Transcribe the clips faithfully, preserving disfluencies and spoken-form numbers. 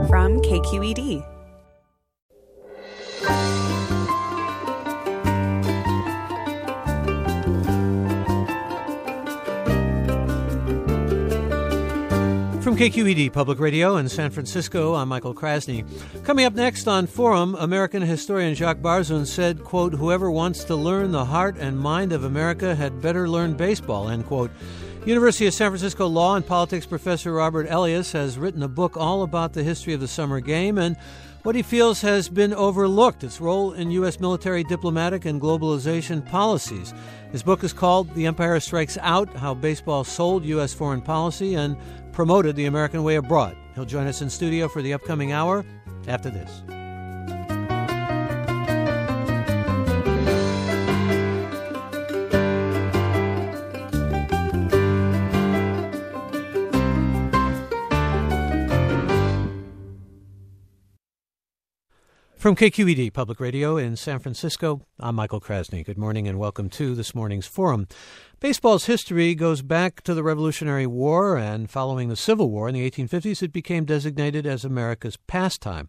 from K Q E D. From K Q E D Public Radio in San Francisco, I'm Michael Krasny. Coming up next on Forum, American historian Jacques Barzun said, quote, "Whoever wants to learn the heart and mind of America had better learn baseball," end quote. University of San Francisco law and politics professor Robert Elias has written a book all about the history of the summer game and what he feels has been overlooked, its role in U S military, diplomatic, and globalization policies. His book is called The Empire Strikes Out, How Baseball Sold U S Foreign Policy and Promoted the American Way Abroad. He'll join us in studio for the upcoming hour after this. From K Q E D Public Radio in San Francisco, I'm Michael Krasny. Good morning and welcome to this morning's Forum. Baseball's history goes back to the Revolutionary War, and following the Civil War in the eighteen fifties, it became designated as America's pastime.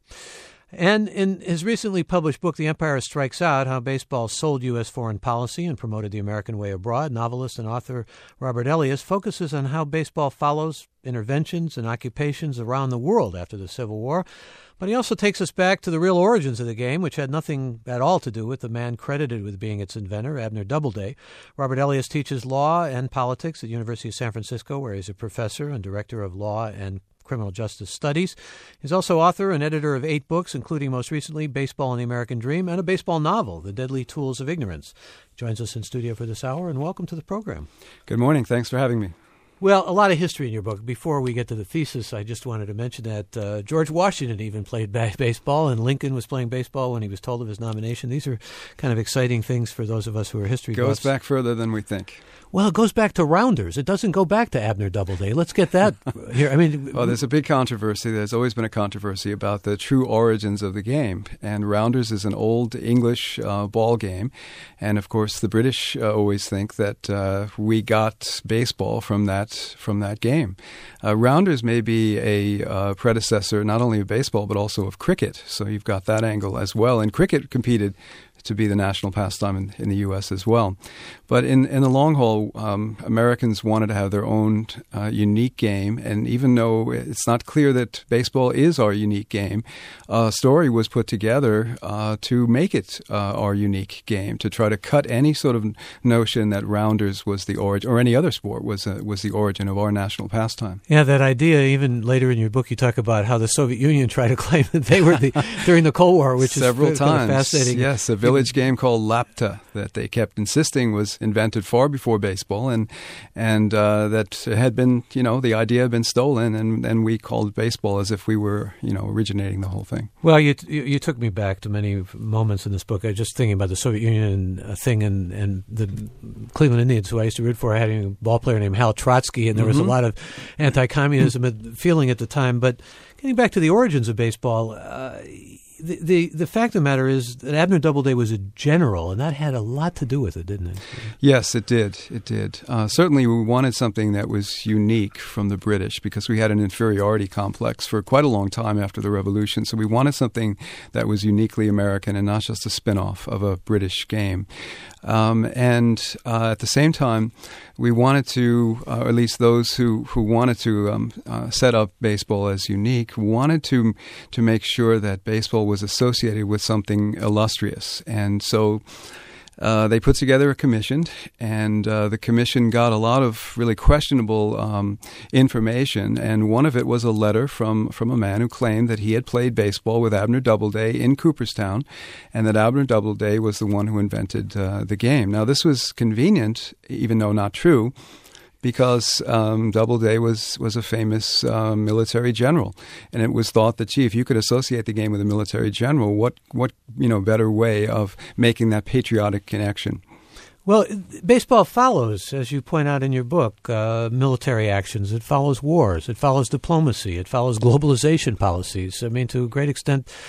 And in his recently published book, The Empire Strikes Out, How Baseball Sold U S Foreign Policy and Promoted the American Way Abroad, novelist and author Robert Elias focuses on how baseball follows interventions and occupations around the world after the Civil War. But he also takes us back to the real origins of the game, which had nothing at all to do with the man credited with being its inventor, Abner Doubleday. Robert Elias teaches law and politics at the University of San Francisco, where he's a professor and director of law and criminal justice studies. He's also author and editor of eight books, including most recently Baseball and the American Dream and a baseball novel, The Deadly Tools of Ignorance. He joins us in studio for this hour, and welcome to the program. Good morning. Thanks for having me. Well, a lot of history in your book. Before we get to the thesis, I just wanted to mention that uh, George Washington even played ba- baseball, and Lincoln was playing baseball when he was told of his nomination. These are kind of exciting things for those of us who are history buffs. Goes back further than we think. Well, it goes back to Rounders. It doesn't go back to Abner Doubleday. Let's get that here. I mean, well, there's a big controversy. There's always been a controversy about the true origins of the game. And Rounders is an old English uh, ball game. And, of course, the British uh, always think that uh, we got baseball from that from that game. Uh, Rounders may be a uh, predecessor not only of baseball but also of cricket. So you've got that angle as well. And cricket competed to be the national pastime in, in the U S as well. But in, in the long haul, um, Americans wanted to have their own uh, unique game. And even though it's not clear that baseball is our unique game, a story was put together uh, to make it uh, our unique game, to try to cut any sort of notion that Rounders was the origin, or any other sport was uh, was the origin of our national pastime. Yeah, that idea, even later in your book, you talk about how the Soviet Union tried to claim that they were the, during the Cold War, which Several is times. Kind of fascinating. Yes, a village game called Lapta that they kept insisting was invented far before baseball, and and uh, that had been, you know, the idea had been stolen, and, and we called baseball as if we were, you know, originating the whole thing. Well, you you, you took me back to many moments in this book. I was just thinking about the Soviet Union uh, thing and, and the Cleveland Indians, who I used to root for, having a ball player named Hal Trotsky, and there was mm-hmm. a lot of anti-communism feeling at the time. But getting back to the origins of baseball, uh, The, the the fact of the matter is that Abner Doubleday was a general, and that had a lot to do with it, didn't it? Yes, it did. It did. Uh, certainly, we wanted something that was unique from the British because we had an inferiority complex for quite a long time after the Revolution. So we wanted something that was uniquely American and not just a spin-off of a British game. Um, and uh, at the same time, we wanted to, uh, or at least those who, who wanted to um, uh, set up baseball as unique, wanted to to make sure that baseball was associated with something illustrious. And so uh, they put together a commission, and uh, the commission got a lot of really questionable um, information. And one of it was a letter from, from a man who claimed that he had played baseball with Abner Doubleday in Cooperstown, and that Abner Doubleday was the one who invented uh, the game. Now, this was convenient, even though not true, because um, Doubleday was, was a famous uh, military general. And it was thought that, gee, if you could associate the game with a military general, what, what you know, better way of making that patriotic connection? Well, baseball follows, as you point out in your book, uh, military actions. It follows wars. It follows diplomacy. It follows globalization policies. I mean, to a great extent,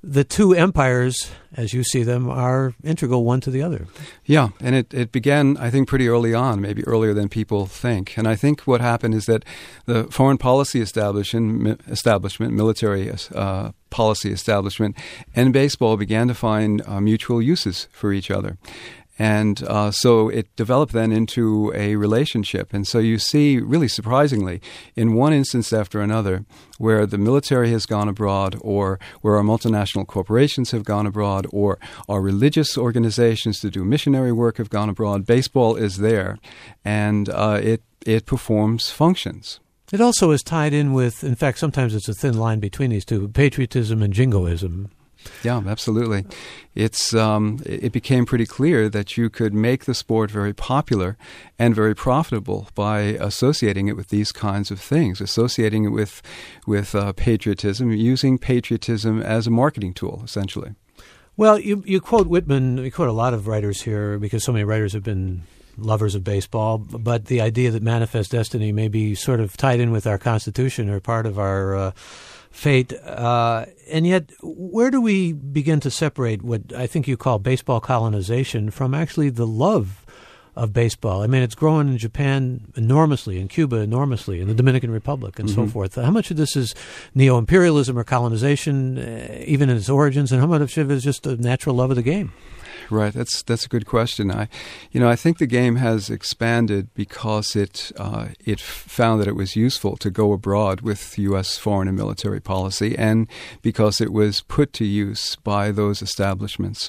the two empires, as you see them, are integral one to the other. Yeah, and it, it began, I think, pretty early on, maybe earlier than people think. And I think what happened is that the foreign policy establishment, establishment military uh, policy establishment, and baseball began to find uh, mutual uses for each other. And uh, so it developed then into a relationship. And so you see, really surprisingly, in one instance after another, where the military has gone abroad, or where our multinational corporations have gone abroad, or our religious organizations to do missionary work have gone abroad, baseball is there, and uh, it it performs functions. It also is tied in with, in fact, sometimes it's a thin line between these two, patriotism and jingoism. Yeah, absolutely. It's um, it became pretty clear that you could make the sport very popular and very profitable by associating it with these kinds of things, associating it with with uh, patriotism, using patriotism as a marketing tool, essentially. Well, you you quote Whitman. You quote a lot of writers here because so many writers have been lovers of baseball, but the idea that manifest destiny may be sort of tied in with our Constitution or part of our uh, fate. Uh, and yet, where do we begin to separate what I think you call baseball colonization from actually the love of baseball? I mean, it's growing in Japan enormously, in Cuba enormously, in the Dominican Republic, and mm-hmm. so forth. How much of this is neo-imperialism or colonization, uh, even in its origins, and how much of it is just a natural love of the game? Right, that's that's a good question. I, you know, I think the game has expanded because it uh, it found that it was useful to go abroad with U S foreign and military policy, and because it was put to use by those establishments.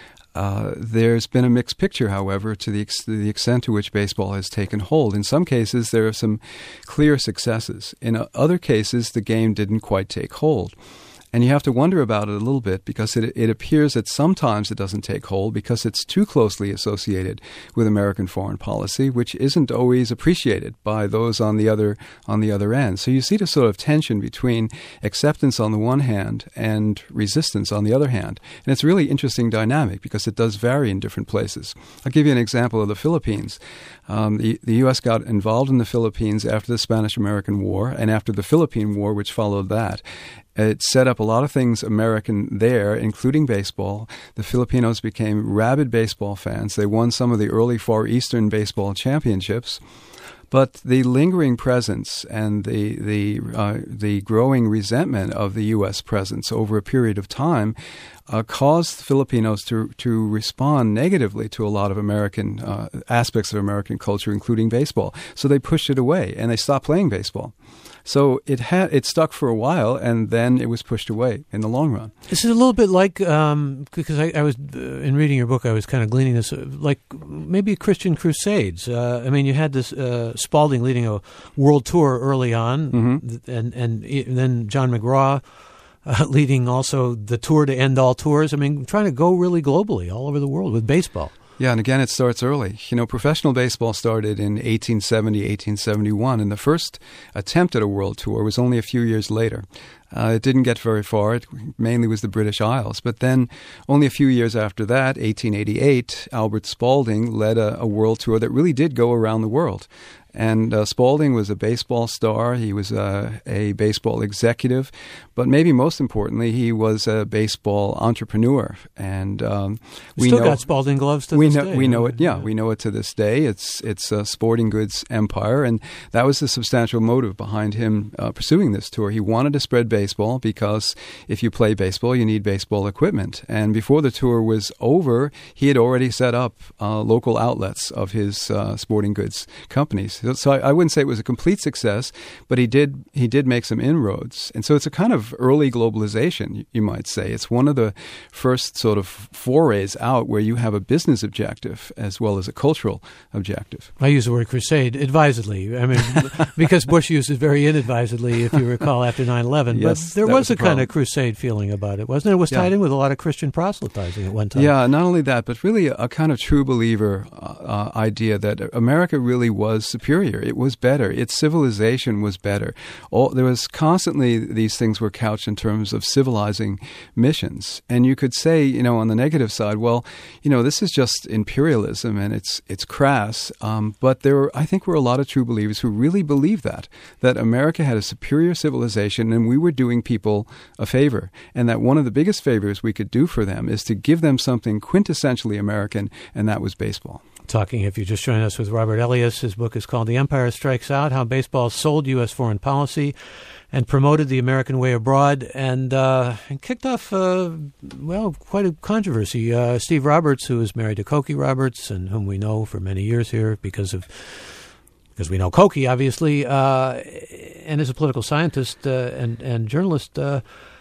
Uh, there's been a mixed picture, however, to the, ex- to the extent to which baseball has taken hold. In some cases, there are some clear successes. In uh, other cases, the game didn't quite take hold. And you have to wonder about it a little bit because it, it appears that sometimes it doesn't take hold because it's too closely associated with American foreign policy, which isn't always appreciated by those on the other on the other end. So you see the sort of tension between acceptance on the one hand and resistance on the other hand. And it's a really interesting dynamic because it does vary in different places. I'll give you an example of the Philippines. Um, the, the U S got involved in the Philippines after the Spanish-American War and after the Philippine War, which followed that. It set up a lot of things American there, including baseball. The Filipinos became rabid baseball fans. They won some of the early Far Eastern baseball championships. But the lingering presence and the the uh, the growing resentment of the U S presence over a period of time uh, caused Filipinos to to respond negatively to a lot of American uh, aspects of American culture, including baseball. So they pushed it away and they stopped playing baseball. So it had it stuck for a while, and then it was pushed away in the long run. This is a little bit like, um, because I, I was, uh, in reading your book, I was kind of gleaning this, uh, like maybe Christian Crusades. Uh, I mean, you had this uh, Spalding leading a world tour early on, mm-hmm. and, and, and then John McGraw uh, leading also the tour to end all tours. I mean, trying to go really globally all over the world with baseball. Yeah, and again, it starts early. You know, professional baseball started in eighteen seventy, eighteen seventy-one, and the first attempt at a world tour was only a few years later. Uh, it didn't get very far. It mainly was the British Isles. But then only a few years after that, eighteen eighty-eight, Albert Spalding led a, a world tour that really did go around the world. And uh, Spalding was a baseball star. He was uh, a baseball executive. But maybe most importantly, he was a baseball entrepreneur. And um, we still know, got Spalding gloves to we this know, day. We know it, yeah, yeah, we know it to this day. It's it's a sporting goods empire. And that was the substantial motive behind him uh, pursuing this tour. He wanted to spread baseball because if you play baseball, you need baseball equipment. And before the tour was over, he had already set up uh, local outlets of his uh, sporting goods companies. So I, I wouldn't say it was a complete success, but he did he did make some inroads. And so it's a kind of early globalization, you might say. It's one of the first sort of forays out where you have a business objective as well as a cultural objective. I use the word crusade advisedly. I mean, because Bush used it very inadvisedly, if you recall, after nine eleven. Yes, but there was, was a kind of crusade feeling about it, wasn't it? It was tied yeah. in with a lot of Christian proselytizing at one time. Yeah, not only that, but really a, a kind of true believer uh, uh, idea that America really was superior superior. It was better. Its civilization was better. All, there was constantly, these things were couched in terms of civilizing missions. And you could say, you know, on the negative side, well, you know, this is just imperialism and it's it's crass. Um, but there were, I think, were a lot of true believers who really believed that, that America had a superior civilization and we were doing people a favor. And that one of the biggest favors we could do for them is to give them something quintessentially American, and that was baseball. Talking, if you just joined us, with Robert Elias. His book is called The Empire Strikes Out, How Baseball Sold U S Foreign Policy and Promoted the American Way Abroad, and, uh, and kicked off, uh, well, quite a controversy. Uh, Steve Roberts, who is married to Cokie Roberts, and whom we know for many years here because of because we know Cokie, obviously, uh, and is a political scientist uh, and, and journalist, uh,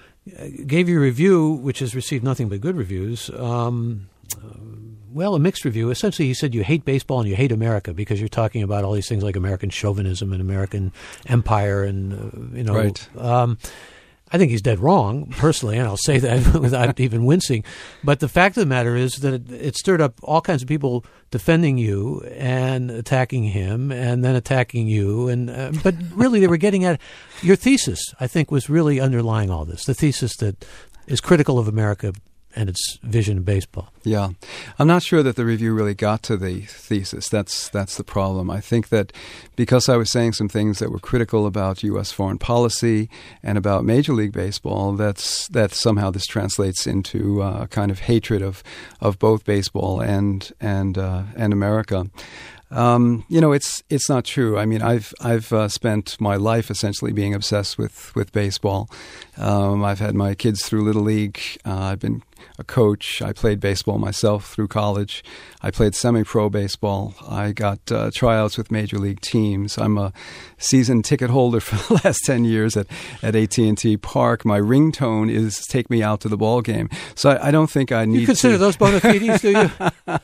gave you a review, which has received nothing but good reviews. Um, well, a mixed review. Essentially, he said you hate baseball and you hate America because you're talking about all these things like American chauvinism and American empire and, uh, you know. Right. Um, I think he's dead wrong, personally, and I'll say that without even wincing. But the fact of the matter is that it, it stirred up all kinds of people defending you and attacking him and then attacking you. And uh, but really, they were getting at your thesis, I think, was really underlying all this, the thesis that is critical of America and its vision of baseball. Yeah. I'm not sure that the review really got to the thesis. That's that's the problem. I think that because I was saying some things that were critical about U S foreign policy and about Major League Baseball, that's that somehow this translates into uh, a kind of hatred of of both baseball and and uh, and America. Um, you know, it's it's not true. I mean, I've I've uh, spent my life essentially being obsessed with with baseball. Um, I've had my kids through Little League. Uh, I've been a coach. I played baseball myself through college. I played semi-pro baseball. I got uh, tryouts with major league teams. I'm a season ticket holder for the last ten years at, at A T and T Park. My ringtone is "Take me out to the ball game." So I, I don't think I need You consider to, those bona fides, do you?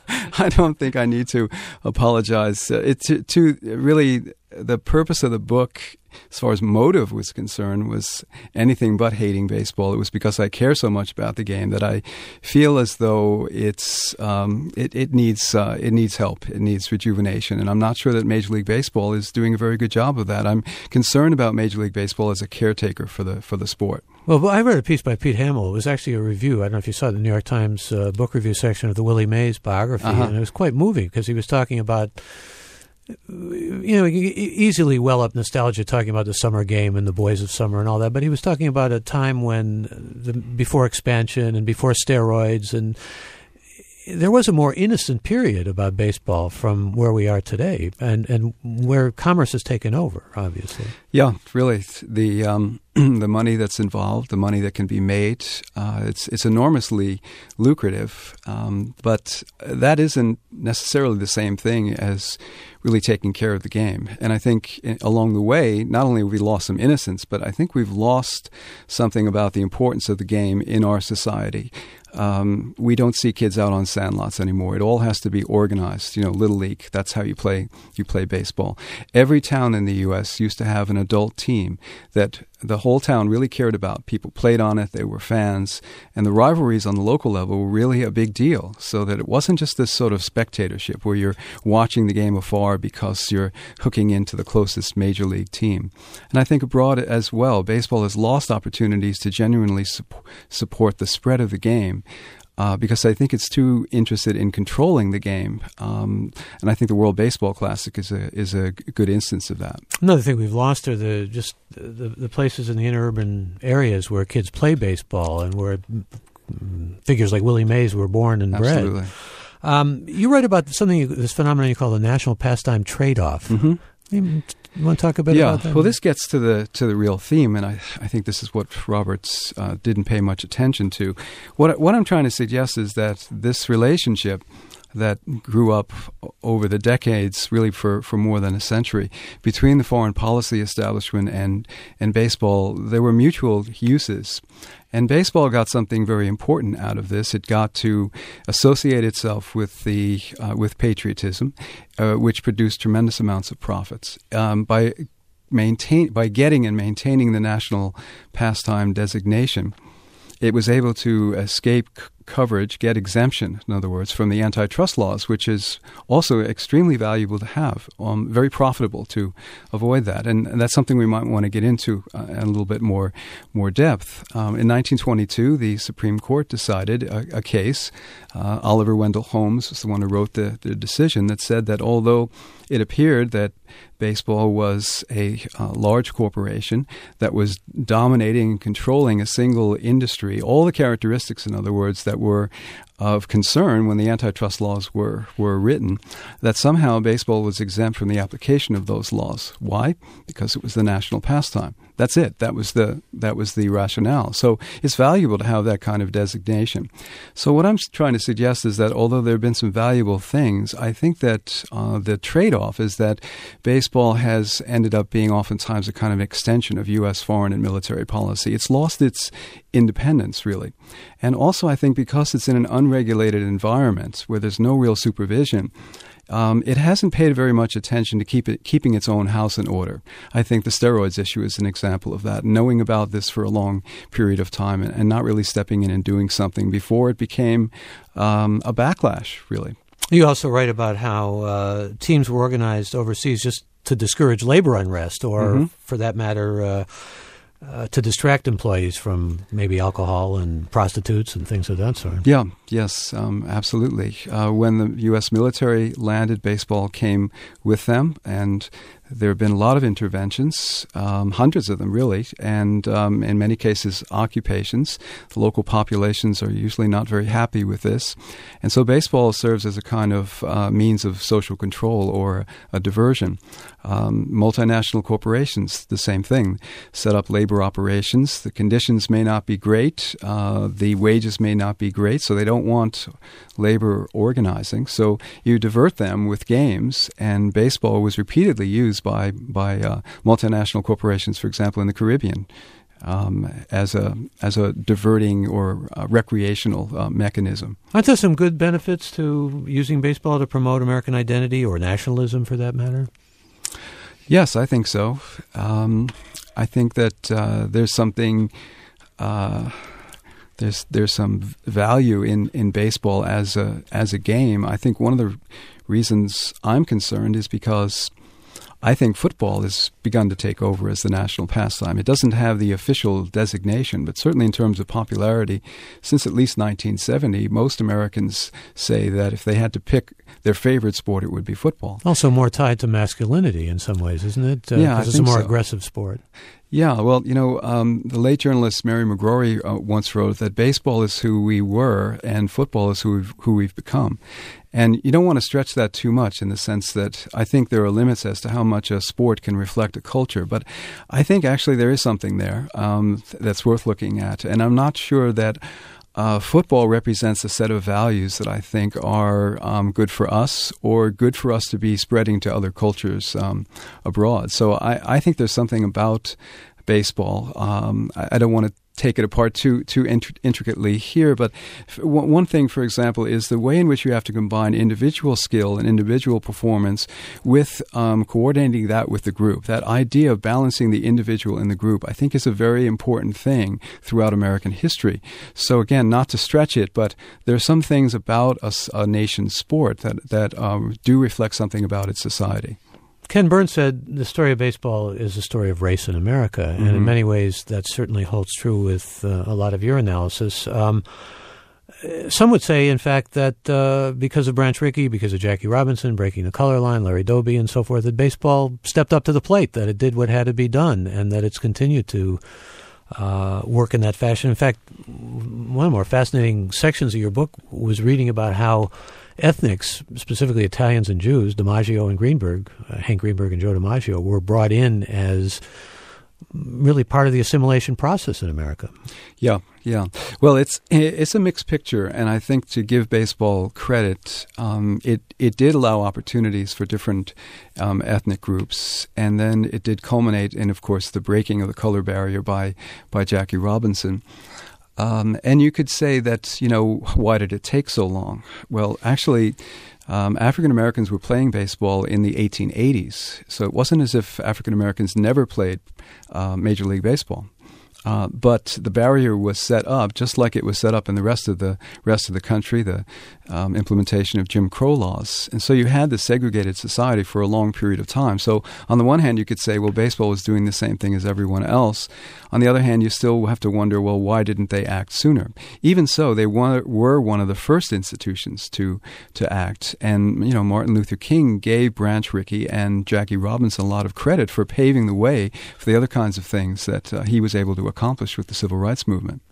I don't think I need to apologize. Uh, it, to, to really, the purpose of the book, as far as motive was concerned, was anything but hating baseball. It was because I care so much about the game that I feel as though it's um, it, it needs uh, it needs help. It needs rejuvenation, and I'm not sure that Major League Baseball is doing a very good job of that. I'm concerned about Major League Baseball as a caretaker for the for the sport. Well, I read a piece by Pete Hamill. It was actually a review. I don't know if you saw it in the New York Times uh, book review section of the Willie Mays biography, uh-huh. and it was quite moving because he was talking about, you know, easily well up nostalgia, talking about the summer game and the boys of summer and all that. But he was talking about a time when, the, before expansion and before steroids, and there was a more innocent period about baseball from where we are today, and, and where commerce has taken over, obviously. Yeah, really. The um, the money that's involved, the money that can be made, uh, it's it's enormously lucrative. Um, but that isn't necessarily the same thing as really taking care of the game. And I think along the way, not only have we lost some innocence, but I think we've lost something about the importance of the game in our society. Um, we don't see kids out on sandlots anymore. It all has to be organized. You know, Little League, that's how you play you play baseball. Every town in the U S used to have an adult team that the whole town really cared about. People played on it. They were fans. And the rivalries on the local level were really a big deal, so that it wasn't just this sort of spectatorship where you're watching the game afar because you're hooking into the closest major league team. And I think abroad as well, baseball has lost opportunities to genuinely su- support the spread of the game. Uh, because I think it's too interested in controlling the game, um, and I think the World Baseball Classic is a is a good instance of that. Another thing we've lost are the just the, the places in the interurban areas where kids play baseball and where figures like Willie Mays were born and Absolutely. bred. Um, you write about something, this phenomenon you call the national pastime trade-off. Mm-hmm. You want to talk a bit yeah. about that? Well, this gets to the to the real theme, and I I think this is what Roberts uh, didn't pay much attention to. What what I'm trying to suggest is that this relationship that grew up over the decades, really for, for more than a century, between the foreign policy establishment and, and baseball, there were mutual uses. And baseball got something very important out of this. It got to associate itself with the uh, with patriotism, uh, which produced tremendous amounts of profits. Um, by maintain by getting and maintaining the national pastime designation, it was able to escape c- coverage, get exemption, in other words, from the antitrust laws, which is also extremely valuable to have, um, very profitable to avoid that. And, and that's something we might want to get into uh, in a little bit more more depth. Um, in nineteen twenty-two, the Supreme Court decided a, a case. Uh, Oliver Wendell Holmes was the one who wrote the, the decision that said that although it appeared that baseball was a uh, large corporation that was dominating and controlling a single industry, all the characteristics, in other words, that were of concern when the antitrust laws were, were written, that somehow baseball was exempt from the application of those laws. Why? Because it was the national pastime. That's it. That was the that was the rationale. So it's valuable to have that kind of designation. So what I'm trying to suggest is that although there have been some valuable things, I think that uh, the trade-off is that baseball has ended up being oftentimes a kind of extension of U S foreign and military policy. It's lost its independence, really. And also, I think because it's in an unregulated environment where there's no real supervision, Um, it hasn't paid very much attention to keep it, keeping its own house in order. I think the steroids issue is an example of that, knowing about this for a long period of time and, and not really stepping in and doing something before it became um, a backlash, really. You also write about how uh, teams were organized overseas just to discourage labor unrest or, mm-hmm. for that matter, uh, Uh, to distract employees from maybe alcohol and prostitutes and things of that sort. Yeah, yes, um, absolutely. Uh, when the U S military landed, baseball came with them, and there have been a lot of interventions, um, hundreds of them really, and um, in many cases occupations. The local populations are usually not very happy with this. And so baseball serves as a kind of uh, means of social control or a diversion. Um, multinational corporations, the same thing, set up labor operations. The conditions may not be great. Uh, the wages may not be great, so they don't want labor organizing. So you divert them with games, and baseball was repeatedly used by by uh, multinational corporations, for example, in the Caribbean, um, as a as a diverting or a recreational uh, mechanism. Aren't there some good benefits to using baseball to promote American identity or nationalism, for that matter? Yes, I think so. Um, I think that uh, there's something. Uh, There's there's some value in, in baseball as a as a game. I think one of the reasons I'm concerned is because I think football has begun to take over as the national pastime. It doesn't have the official designation, but certainly in terms of popularity, since at least nineteen seventy, most Americans say that if they had to pick their favorite sport, it would be football. Also more tied to masculinity in some ways, isn't it? Uh, yeah, I think it's a more so. aggressive sport. Yeah, well, you know, um, the late journalist Mary McGrory uh, once wrote that baseball is who we were and football is who we've, who we've become. And you don't want to stretch that too much in the sense that I think there are limits as to how much a sport can reflect a culture. But I think actually there is something there um, that's worth looking at. And I'm not sure that Uh, football represents a set of values that I think are um, good for us or good for us to be spreading to other cultures um, abroad. So I, I think there's something about baseball. Um, I, I don't want to take it apart too too int- intricately here, but f- one thing, for example, is the way in which you have to combine individual skill and individual performance with um, coordinating that with the group. That idea of balancing the individual and the group, I think, is a very important thing throughout American history. So again, not to stretch it, but there are some things about a, a nation's sport that, that um, do reflect something about its society. Ken Burns said the story of baseball is a story of race in America, and mm-hmm. in many ways that certainly holds true with uh, a lot of your analysis. Um, some would say, in fact, that uh, because of Branch Rickey, because of Jackie Robinson breaking the color line, Larry Doby and so forth, that baseball stepped up to the plate, that it did what had to be done, and that it's continued to uh, work in that fashion. In fact, one of the more fascinating sections of your book was reading about how ethnics, specifically Italians and Jews, DiMaggio and Greenberg, uh, Hank Greenberg and Joe DiMaggio, were brought in as really part of the assimilation process in America. Yeah, yeah. Well, it's it's a mixed picture, and I think to give baseball credit, um, it it did allow opportunities for different um, ethnic groups, and then it did culminate in, of course, the breaking of the color barrier by by Jackie Robinson. Um, and you could say that, you know, why did it take so long? Well, actually, um, African Americans were playing baseball in the eighteen eighties. So it wasn't as if African Americans never played uh, Major League Baseball. Uh, but the barrier was set up just like it was set up in the rest of the rest of the country, the um, implementation of Jim Crow laws. And so you had this segregated society for a long period of time. So on the one hand, you could say, well, baseball was doing the same thing as everyone else. On the other hand, you still have to wonder, well, why didn't they act sooner? Even so, they were, were one of the first institutions to to act. And, you know, Martin Luther King gave Branch Rickey and Jackie Robinson a lot of credit for paving the way for the other kinds of things that uh, he was able to accomplished with the civil rights movement.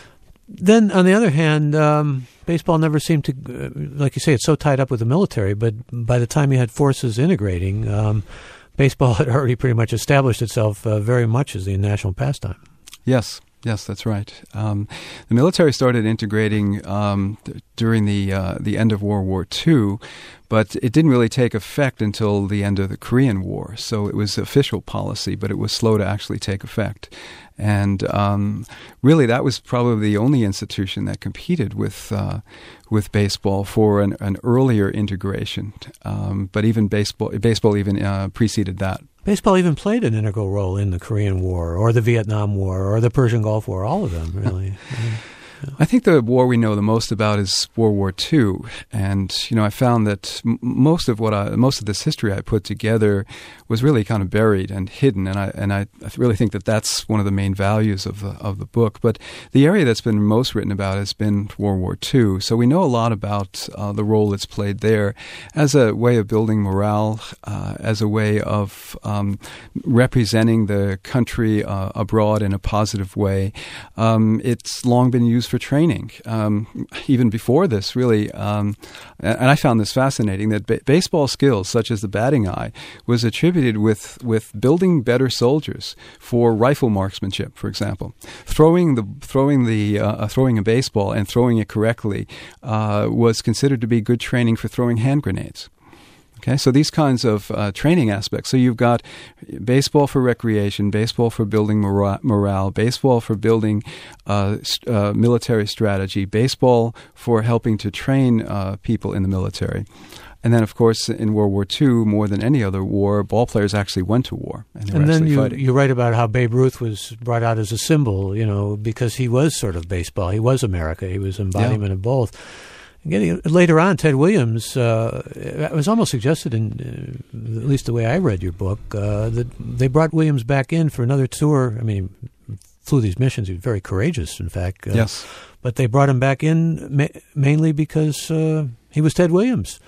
Then, on the other hand, um, baseball never seemed to, uh, like you say, it's so tied up with the military, but by the time you had forces integrating, um, baseball had already pretty much established itself uh, very much as the national pastime. Yes. Yes, that's right. Um, the military started integrating um, th- during the uh, the end of World War Two, but it didn't really take effect until the end of the Korean War. So it was official policy, but it was slow to actually take effect. And um, really, that was probably the only institution that competed with uh, with baseball for an, an earlier integration. Um, but even baseball, baseball even uh, preceded that. Baseball even played an integral role in the Korean War or the Vietnam War or the Persian Gulf War, all of them, really. Yeah. I think the war we know the most about is World War Two, and you know I found that m- most of what I, most of this history I put together was really kind of buried and hidden, and I and I, I really think that that's one of the main values of the of the book. But the area that's been most written about has been World War Two, so we know a lot about uh, the role it's played there as a way of building morale, uh, as a way of um, representing the country uh, abroad in a positive way. Um, it's long been used for training, um, even before this, really. Um, and I found this fascinating, that ba- baseball skills, such as the batting eye, was attributed with, with building better soldiers for rifle marksmanship, for example. Throwing the throwing the uh, throwing a baseball and throwing it correctly uh, was considered to be good training for throwing hand grenades. Okay, so these kinds of uh, training aspects. So you've got baseball for recreation, baseball for building mora- morale, baseball for building uh, st- uh, military strategy, baseball for helping to train uh, people in the military. And then, of course, in World War Two, more than any other war, ball players actually went to war. And, they were and then actually you, fighting. you write about how Babe Ruth was brought out as a symbol, you know, because he was sort of baseball. He was America. He was embodiment yeah. of both. Getting, later on, Ted Williams, uh, it was almost suggested, in uh, at least the way I read your book, uh, that they brought Williams back in for another tour. I mean, he flew these missions. He was very courageous, in fact. Uh, yes. But they brought him back in ma- mainly because uh, he was Ted Williams.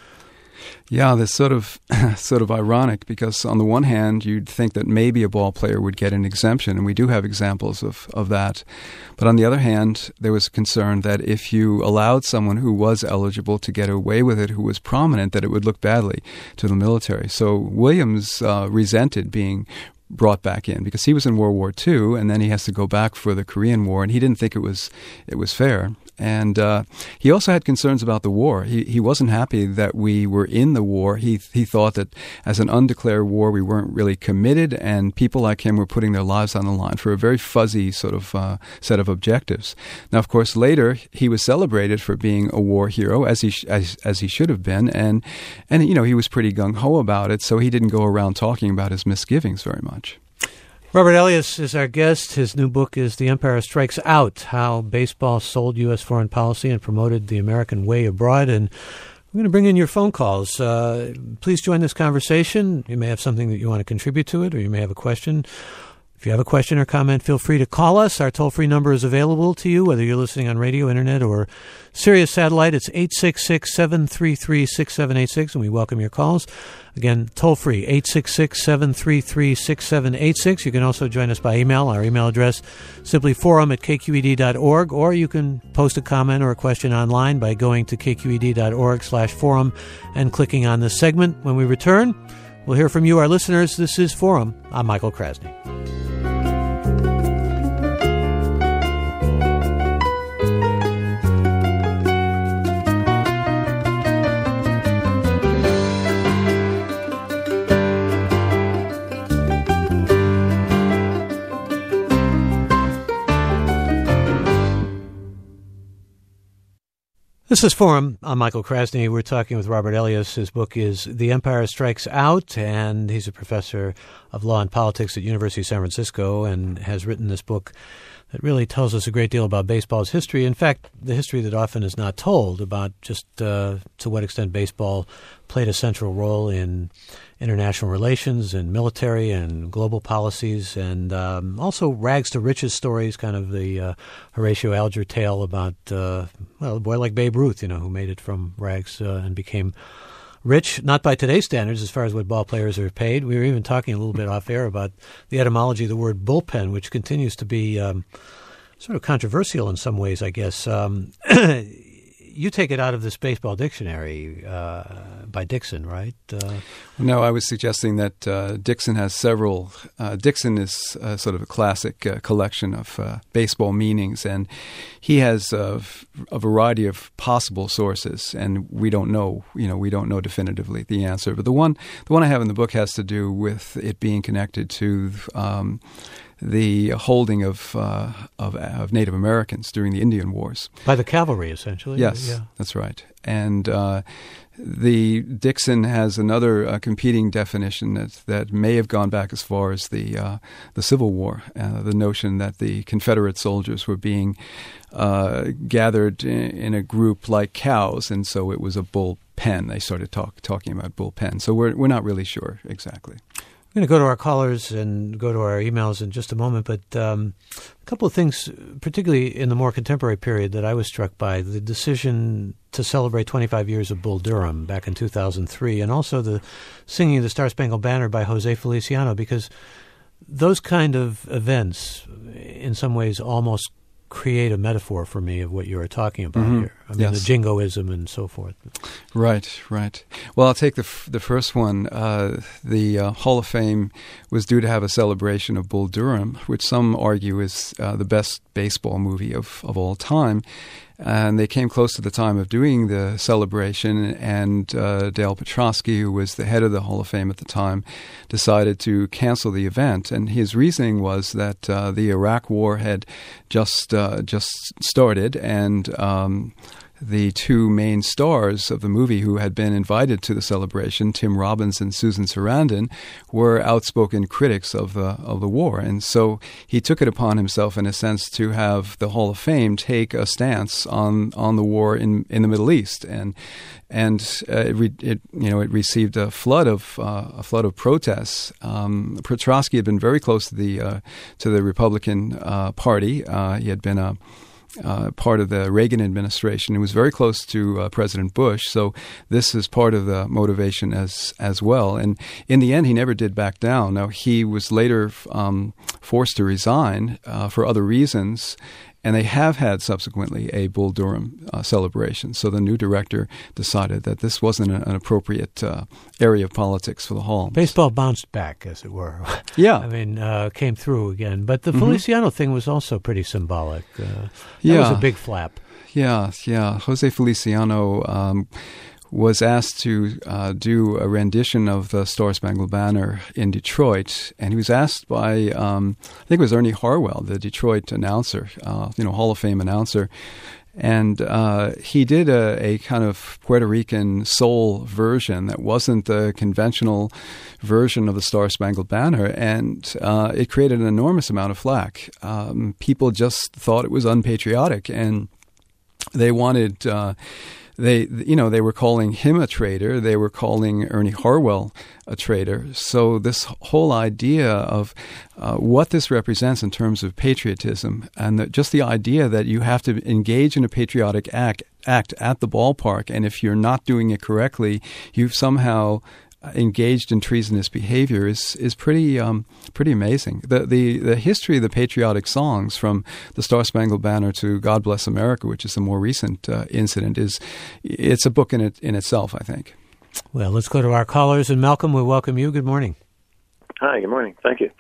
Yeah, that's sort of sort of ironic, because on the one hand, you'd think that maybe a ball player would get an exemption, and we do have examples of, of that. But on the other hand, there was concern that if you allowed someone who was eligible to get away with it, who was prominent, that it would look badly to the military. So Williams uh, resented being brought back in because he was in World War Two, and then he has to go back for the Korean War, and he didn't think it was it was fair. And uh, he also had concerns about the war. He he wasn't happy that we were in the war. He he thought that as an undeclared war, we weren't really committed, and people like him were putting their lives on the line for a very fuzzy sort of uh, set of objectives. Now, of course, later he was celebrated for being a war hero, as he sh- as as he should have been, and and you know he was pretty gung ho about it. So he didn't go around talking about his misgivings very much. Robert Elias is our guest. His new book is The Empire Strikes Out, How Baseball Sold U S Foreign Policy and Promoted the American Way Abroad. And we're going to bring in your phone calls. Uh, please join this conversation. You may have something that you want to contribute to it, or you may have a question. If you have a question or comment, feel free to call us. Our toll-free number is available to you, whether you're listening on radio, internet, or Sirius Satellite. It's eight six six, seven three three, six seven eight six, and we welcome your calls. Again, toll-free, eight six six, seven three three, six seven eight six. You can also join us by email. Our email address, simply forum at k q e d dot org, or you can post a comment or a question online by going to k q e d dot org slash forum and clicking on this segment. When we return, we'll hear from you, our listeners. This is Forum. I'm Michael Krasny. This is Forum. I'm Michael Krasny. We're talking with Robert Elias. His book is The Empire Strikes Out, and he's a professor of law and politics at University of San Francisco and has written this book that really tells us a great deal about baseball's history. In fact, the history that often is not told about just uh, to what extent baseball played a central role in international relations and military and global policies, and um, also rags to riches stories, kind of the uh, Horatio Alger tale about, uh, well, a boy like Babe Ruth, you know, who made it from rags uh, and became rich, not by today's standards as far as what ball players are paid. We were even talking a little bit off air about the etymology of the word bullpen, which continues to be um, sort of controversial in some ways, I guess. Um, you take it out of this baseball dictionary uh, by Dixon, right? Uh, no, I was suggesting that uh, Dixon has several. Uh, Dixon is uh, sort of a classic uh, collection of uh, baseball meanings, and he has uh, a variety of possible sources, and we don't know. You know, we don't know definitively the answer. But the one, the one I have in the book has to do with it being connected to Um, the holding of, uh, of of Native Americans during the Indian Wars by the cavalry, essentially. Yes, yeah. That's right. And uh, the Dixon has another uh, competing definition that that may have gone back as far as the uh, the Civil War. Uh, the notion that the Confederate soldiers were being uh, gathered in, in a group like cows, and so it was a bull pen. They started talk, talking about bull pen. So we're we're not really sure exactly. We're going to go to our callers and go to our emails in just a moment, but um, a couple of things, particularly in the more contemporary period, that I was struck by. The decision to celebrate twenty-five years of Bull Durham back in two thousand three, and also the singing of the Star-Spangled Banner by Jose Feliciano, because those kind of events, in some ways, almost create a metaphor for me of what you were talking about mm-hmm. here. I mean, yes. the jingoism and so forth. Right, right. Well, I'll take the f- the first one. Uh, the uh, Hall of Fame was due to have a celebration of Bull Durham, which some argue is uh, the best baseball movie of, of all time. And they came close to the time of doing the celebration, and uh, Dale Petrosky, who was the head of the Hall of Fame at the time, decided to cancel the event. And his reasoning was that uh, the Iraq War had just uh, just started, and um, the two main stars of the movie who had been invited to the celebration, Tim Robbins and Susan Sarandon, were outspoken critics of the of the war. And so he took it upon himself, in a sense, to have the Hall of Fame take a stance on on the war in, in the Middle East. And and uh, it, re, it you know it received a flood of uh, a flood of protests. Um, Petrosky had been very close to the uh, to the Republican uh, Party. Uh, he had been a Uh, part of the Reagan administration. He was very close to uh, President Bush, so this is part of the motivation as as well. And in the end, he never did back down. Now, he was later um, forced to resign uh, for other reasons, and they have had subsequently a Bull Durham uh, celebration. So the new director decided that this wasn't a, an appropriate uh, area of politics for the hall. Baseball bounced back, as it were. Yeah. I mean, uh, came through again. But the mm-hmm. Feliciano thing was also pretty symbolic. Uh, that yeah. was a big flap. Yeah, yeah. Jose Feliciano um, was asked to uh, do a rendition of the Star-Spangled Banner in Detroit, and he was asked by, um, I think it was Ernie Harwell, the Detroit announcer, uh, you know, Hall of Fame announcer, and uh, he did a, a kind of Puerto Rican soul version that wasn't the conventional version of the Star-Spangled Banner, and uh, it created an enormous amount of flack. Um, people just thought it was unpatriotic, and they wanted... Uh, They, you know, they were calling him a traitor. They were calling Ernie Harwell a traitor. So this whole idea of uh, what this represents in terms of patriotism, and the, just the idea that you have to engage in a patriotic act, act at the ballpark, and if you're not doing it correctly, you've somehow engaged in treasonous behavior is is pretty um, pretty amazing. The, the the history of the patriotic songs, from the Star-Spangled Banner to God Bless America, which is the more recent uh, incident, is it's a book in it in itself, I think. Well, let's go to our callers. And Malcolm, we welcome you. Good morning. Hi. Good morning. Thank you.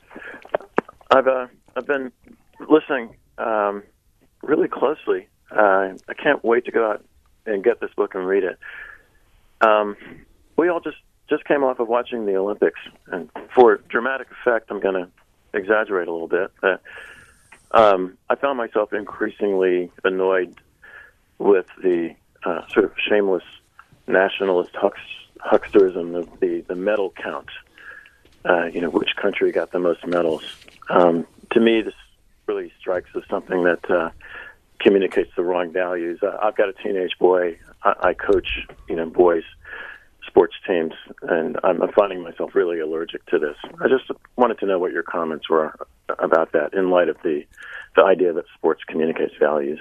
I've uh, I've been listening um, really closely. Uh, I can't wait to go out and get this book and read it. Um, we all just. Just came off of watching the Olympics, and for dramatic effect, I'm going to exaggerate a little bit. Uh, um, I found myself increasingly annoyed with the uh, sort of shameless nationalist hux, hucksterism of the, the medal count. Uh, you know, which country got the most medals. Um, to me, this really strikes as something that uh, communicates the wrong values. Uh, I've got a teenage boy. I, I coach, you know, boys' sports teams, and I'm, I'm finding myself really allergic to this. I just wanted to know what your comments were about that in light of the, the idea that sports communicates values.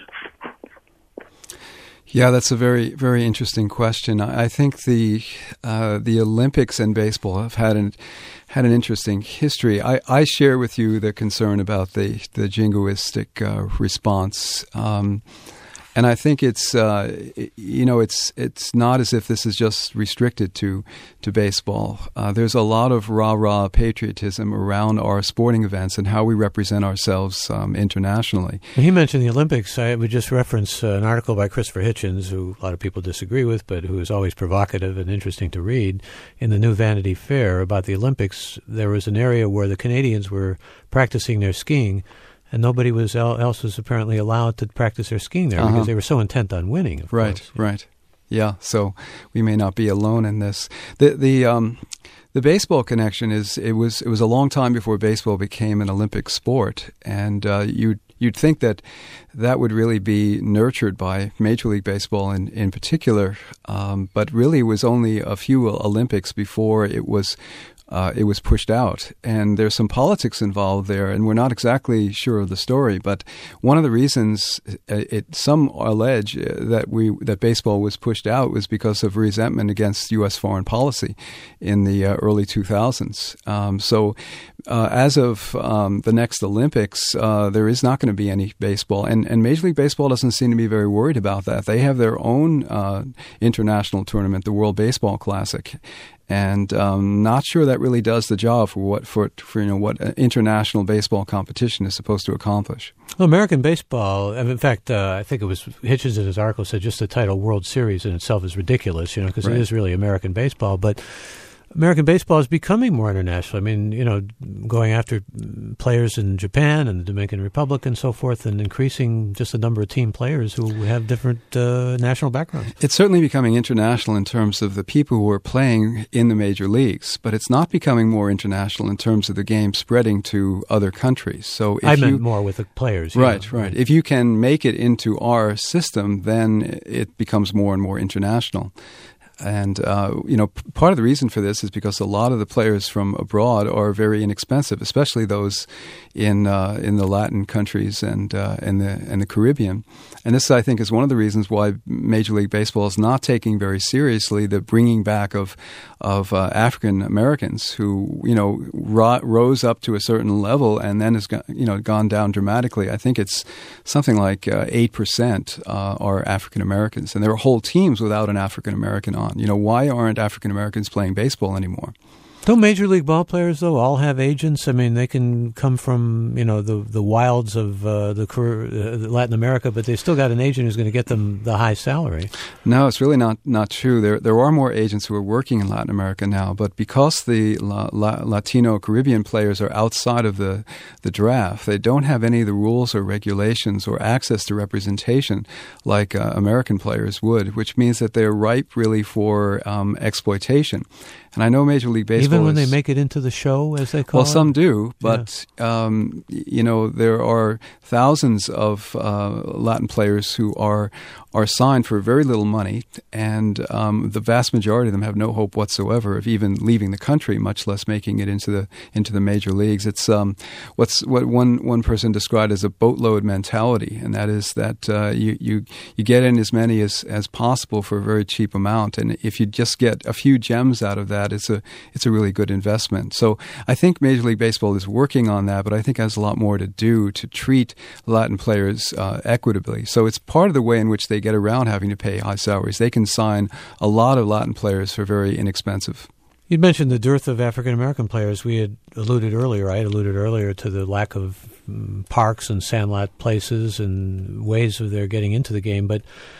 Yeah, that's a very, very interesting question. I think the uh, the Olympics and baseball have had an had an interesting history. I, I share with you the concern about the the jingoistic uh, response. Um, And I think it's, uh, you know, it's it's not as if this is just restricted to to baseball. Uh, there's a lot of rah-rah patriotism around our sporting events and how we represent ourselves um, internationally. When he mentioned the Olympics, I would just reference uh, an article by Christopher Hitchens, who a lot of people disagree with, but who is always provocative and interesting to read, in the new Vanity Fair about the Olympics. There was an area where the Canadians were practicing their skiing, and nobody was else was apparently allowed to practice their skiing there uh-huh. because they were so intent on winning. Of right, course. right, yeah. So we may not be alone in this. The the um, the baseball connection is it was it was a long time before baseball became an Olympic sport, and uh, you. You'd think that that would really be nurtured by Major League Baseball in, in particular, um, but really it was only a few Olympics before it was uh, it was pushed out. And there's some politics involved there, and we're not exactly sure of the story. But one of the reasons it, some allege that we that baseball was pushed out was because of resentment against U S foreign policy in the uh, early two thousands. Um, so. Uh, as of um, the next Olympics, uh, there is not going to be any baseball. And, and Major League Baseball doesn't seem to be very worried about that. They have their own uh, international tournament, the World Baseball Classic. And um, not sure that really does the job for what for, for you know what international baseball competition is supposed to accomplish. Well, American baseball, in fact, uh, I think it was Hitchens in his article said just the title World Series in itself is ridiculous, you know, because right. it is really American baseball. But American baseball is becoming more international. I mean, you know, going after players in Japan and the Dominican Republic and so forth, and increasing just the number of team players who have different uh, national backgrounds. It's certainly becoming international in terms of the people who are playing in the major leagues, but it's not becoming more international in terms of the game spreading to other countries. So if I meant you, more with the players. Right, know. right. If you can make it into our system, then it becomes more and more international. And, uh, you know, p- part of the reason for this is because a lot of the players from abroad are very inexpensive, especially those in uh, in the Latin countries and uh, and the and the Caribbean. And this, I think, is one of the reasons why Major League Baseball is not taking very seriously the bringing back of of uh, African Americans who, you know, ro- rose up to a certain level and then has got, you know, gone down dramatically. I think it's something like uh, eight percent uh, are African Americans, and there are whole teams without an African American on. You know, why aren't African Americans playing baseball anymore? Don't Major League ball players, though, all have agents? I mean, they can come from, you know, the the wilds of uh, the uh, Latin America, but they still got an agent who's going to get them the high salary. No, it's really not, not true. There there are more agents who are working in Latin America now, but because the La, La, Latino Caribbean players are outside of the, the draft, they don't have any of the rules or regulations or access to representation like uh, American players would, which means that they're ripe really for um, exploitation. And I know Major League Baseball Even when is, they make it into the show, as they call well, it? Well, some do, but, yeah. um, you know, there are thousands of uh, Latin players who are are signed for very little money, and um, the vast majority of them have no hope whatsoever of even leaving the country, much less making it into the into the major leagues. It's um, what's what one one person described as a boatload mentality, and that is that uh, you you you get in as many as, as possible for a very cheap amount, and if you just get a few gems out of that, it's a it's a really good investment. So I think Major League Baseball is working on that, but I think has a lot more to do to treat Latin players uh, equitably. So it's part of the way in which they get around having to pay high salaries. They can sign a lot of Latin players for very inexpensive. You mentioned the dearth of African-American players. We had alluded earlier, I had alluded earlier to the lack of um, parks and sandlot places and ways of their getting into the game. But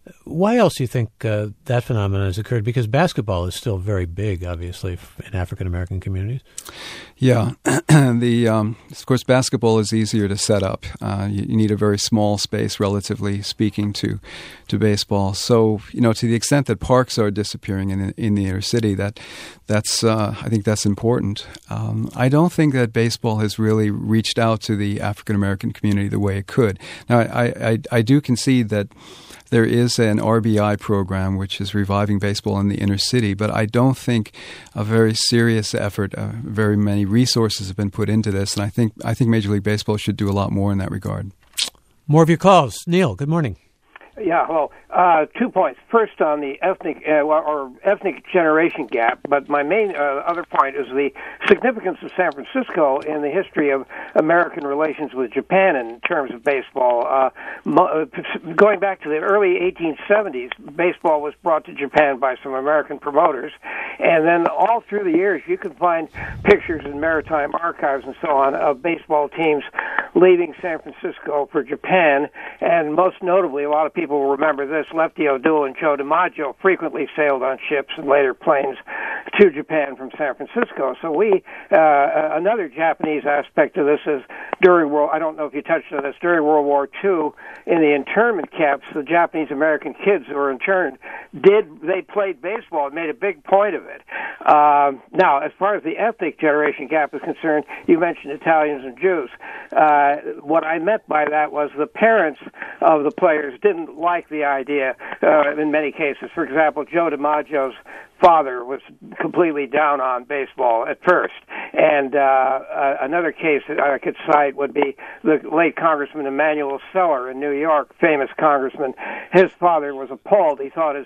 Why else do you think uh, that phenomenon has occurred? Because basketball is still very big, obviously, in African-American communities. Yeah. the um, of course, basketball is easier to set up. Uh, you, you need a very small space, relatively speaking, to to baseball. So, you know, to the extent that parks are disappearing in in the inner city, that that's uh, I think that's important. Um, I don't think that baseball has really reached out to the African-American community the way it could. Now, I, I, I do concede that there is an R B I program which is reviving baseball in the inner city, but I don't think a very serious effort, uh, very many resources have been put into this, and I think I think Major League Baseball should do a lot more in that regard. More of your calls. Neil, good morning. Yeah, well, uh, two points. First, on the ethnic uh, or ethnic generation gap, but my main uh, other point is the significance of San Francisco in the history of American relations with Japan in terms of baseball. Uh, mo- going back to the early eighteen seventies, baseball was brought to Japan by some American promoters, and then all through the years, you can find pictures in maritime archives and so on of baseball teams leaving San Francisco for Japan, and most notably, a lot of people will remember this, Lefty O'Doul and Joe DiMaggio frequently sailed on ships and later planes to Japan from San Francisco. So we, uh, another Japanese aspect of this is during World, I don't know if you touched on this, during World War Two, in the internment camps, the Japanese-American kids who were interned, did, they played baseball and made a big point of it. Um, now, as far as the ethnic generation gap is concerned, you mentioned Italians and Jews. Uh, what I meant by that was the parents of the players didn't like the idea uh, in many cases. For example, Joe DiMaggio's father was completely down on baseball at first. And uh, uh, another case that I could cite would be the late Congressman Emanuel Seller in New York, famous congressman. His father was appalled. He thought his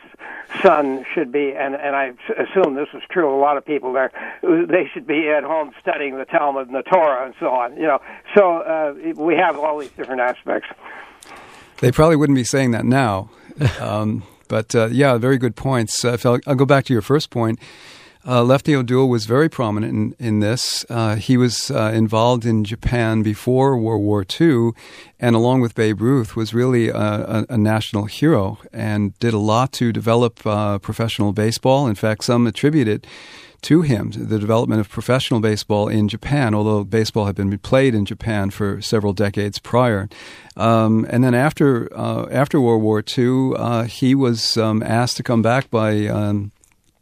son should be, and, and I assume this was true of a lot of people there, they should be at home studying the Talmud and the Torah and so on. You know, so uh, we have all these different aspects. They probably wouldn't be saying that now. Um, but, uh, yeah, very good points. Uh, I'll, I'll go back to your first point. Uh, Lefty O'Doul was very prominent in, in this. Uh, he was uh, involved in Japan before World War Two, and along with Babe Ruth, was really a, a, a national hero and did a lot to develop uh, professional baseball. In fact, some attribute it to him, the development of professional baseball in Japan, although baseball had been played in Japan for several decades prior. Um, and then after uh, after World War Two, uh, he was um, asked to come back by um,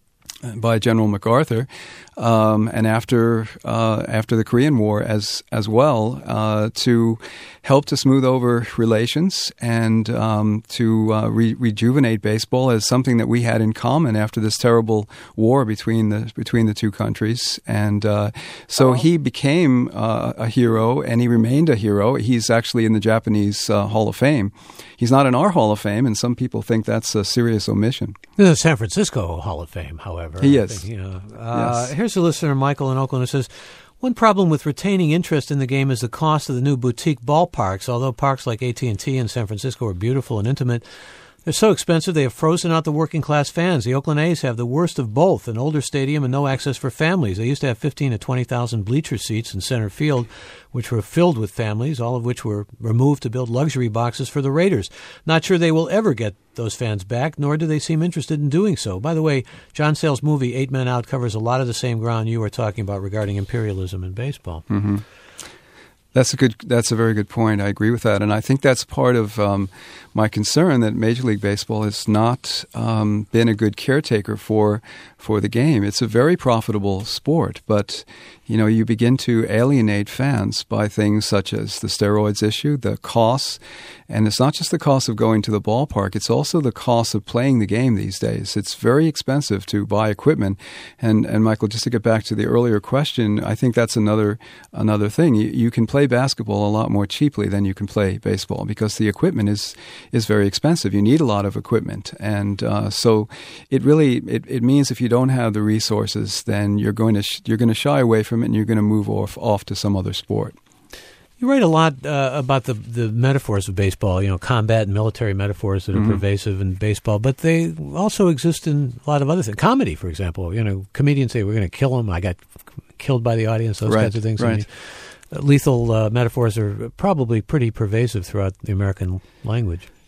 by General MacArthur, um, and after uh, after the Korean War as as well, uh, to help to smooth over relations and um, to uh, re- rejuvenate baseball as something that we had in common after this terrible war between the between the two countries. And uh, so he became uh, a hero, and he remained a hero. He's actually in the Japanese uh, Hall of Fame. He's not in our Hall of Fame, and some people think that's a serious omission. The San Francisco Hall of Fame, however. He is. Think, you know, uh, yes. Here's a listener, Michael in Oakland, who says, one problem with retaining interest in the game is the cost of the new boutique ballparks. Although parks like A T and T in San Francisco are beautiful and intimate, they're so expensive they have frozen out the working-class fans. The Oakland A's have the worst of both, an older stadium and no access for families. They used to have fifteen to twenty thousand bleacher seats in center field, which were filled with families, all of which were removed to build luxury boxes for the Raiders. Not sure they will ever get those fans back, nor do they seem interested in doing so. By the way, John Sayles' movie Eight Men Out covers a lot of the same ground you were talking about regarding imperialism in baseball. Mm-hmm. That's a good. That's a very good point. I agree with that, and I think that's part of um, my concern that Major League Baseball has not um, been a good caretaker for for the game. It's a very profitable sport, but you know you begin to alienate fans by things such as the steroids issue, the costs, and it's not just the cost of going to the ballpark; it's also the cost of playing the game these days. It's very expensive to buy equipment, and and Michael, just to get back to the earlier question, I think that's another another thing. You, you can play basketball a lot more cheaply than you can play baseball because the equipment is is very expensive. You need a lot of equipment, and uh, so it really it, it means if you don't have the resources, then you're going to sh- you're going to shy away from it, and you're going to move off off to some other sport. You write a lot uh, about the the metaphors of baseball, you know, combat and military metaphors that are mm-hmm. pervasive in baseball, but they also exist in a lot of other things. Comedy, for example, you know, comedians say we're going to kill him. I got killed by the audience. Those right, kinds of things. Right. I mean, lethal uh, metaphors are probably pretty pervasive throughout the American language.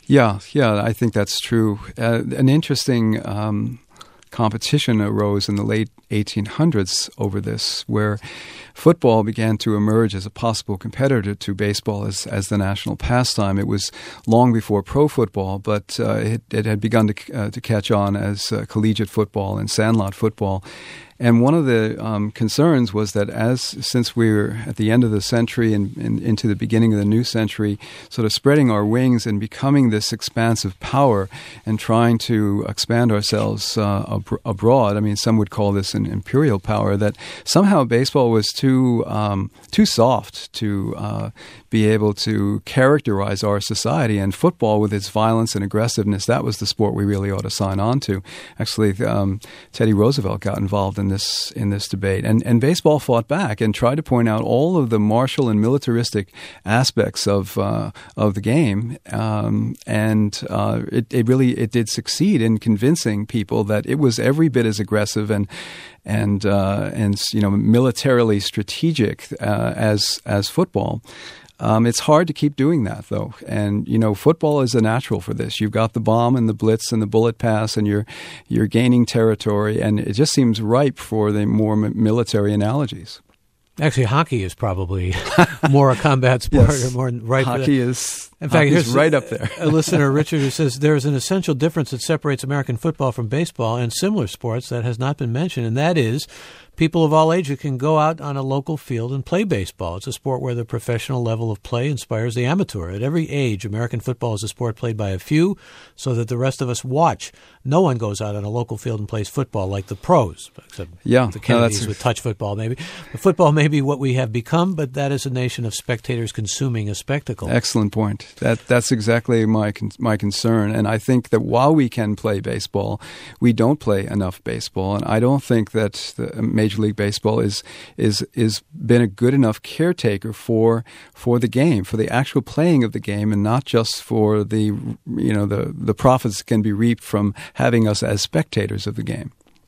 Yeah, yeah, I think that's true. Uh, an interesting um, competition arose in the late eighteen hundreds over this, where football began to emerge as a possible competitor to baseball as, as the national pastime. It was long before pro football, but uh, it, it had begun to, uh, to catch on as uh, collegiate football and sandlot football. And one of the um, concerns was that as since we were at the end of the century and, and into the beginning of the new century, sort of spreading our wings and becoming this expansive power and trying to expand ourselves uh, ab- abroad. I mean, some would call this an imperial power, that somehow baseball was too um, too soft to uh, be able to characterize our society. And football, with its violence and aggressiveness, that was the sport we really ought to sign on to. Actually, um, Teddy Roosevelt got involved in this in this debate, and and baseball fought back and tried to point out all of the martial and militaristic aspects of uh, of the game, um, and uh, it, it really it did succeed in convincing people that it was every bit as aggressive and and uh, and you know militarily strategic uh, as as football. Um, it's hard to keep doing that, though. And, you know, football is a natural for this. You've got the bomb and the blitz and the bullet pass, and you're you're gaining territory. And it just seems ripe for the more military analogies. Actually, hockey is probably more a combat sport. Yes. Or more right hockey is In fact, here's right up there. A listener, Richard, who says there's an essential difference that separates American football from baseball and similar sports that has not been mentioned, and that is people of all ages can go out on a local field and play baseball. It's a sport where the professional level of play inspires the amateur. At every age, American football is a sport played by a few so that the rest of us watch. No one goes out on a local field and plays football like the pros, except yeah, the Kennedys no, with touch football maybe. The football may be what we have become, but that is a nation of spectators consuming a spectacle. Excellent point. That That's exactly my my concern. And I think that while we can play baseball, we don't play enough baseball. And I don't think that the Major League Baseball is is is been a good enough caretaker for for the game, for the actual playing of the game, and not just for the you know the the profits that can be reaped from having us as spectators of the game.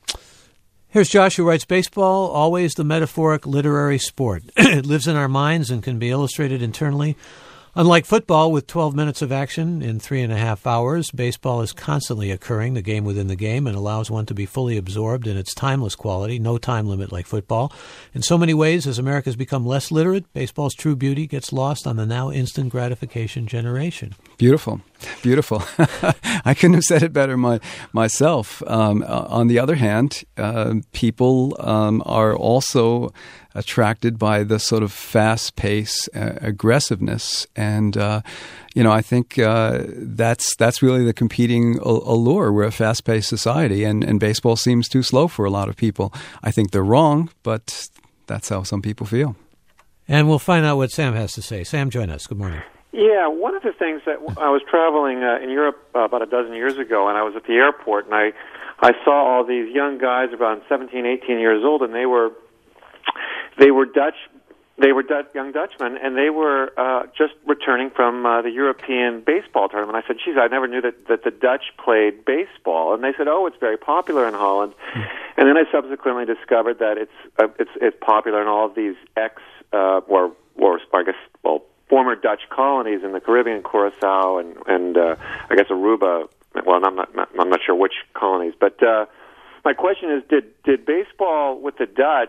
Here's Josh, who writes, baseball, always the metaphoric literary sport. It lives in our minds and can be illustrated internally. Unlike football, with twelve minutes of action in three and a half hours, baseball is constantly occurring, the game within the game, and allows one to be fully absorbed in its timeless quality, no time limit like football. In so many ways, as America has become less literate, baseball's true beauty gets lost on the now instant gratification generation. Beautiful. Beautiful. I couldn't have said it better my, myself. Um, on the other hand, uh, people um, are also attracted by the sort of fast-paced uh, aggressiveness. And, uh, you know, I think uh, that's that's really the competing allure. We're a fast-paced society, and, and baseball seems too slow for a lot of people. I think they're wrong, but that's how some people feel. And we'll find out what Sam has to say. Sam, join us. Good morning. Yeah, one of the things that I was traveling uh, in Europe uh, about a dozen years ago, and I was at the airport, and I, I saw all these young guys around seventeen, eighteen years old, and they were they were Dutch, they were Dutch, young Dutchmen, and they were uh, just returning from uh, the European baseball tournament. I said, "Geez, I never knew that, that the Dutch played baseball." And they said, "Oh, it's very popular in Holland." And then I subsequently discovered that it's uh, it's it's popular in all of these ex uh, or or I guess well. former Dutch colonies in the Caribbean, Curacao, and and uh, I guess Aruba. Well, I'm not, not I'm not sure which colonies, but uh, my question is: Did did baseball with the Dutch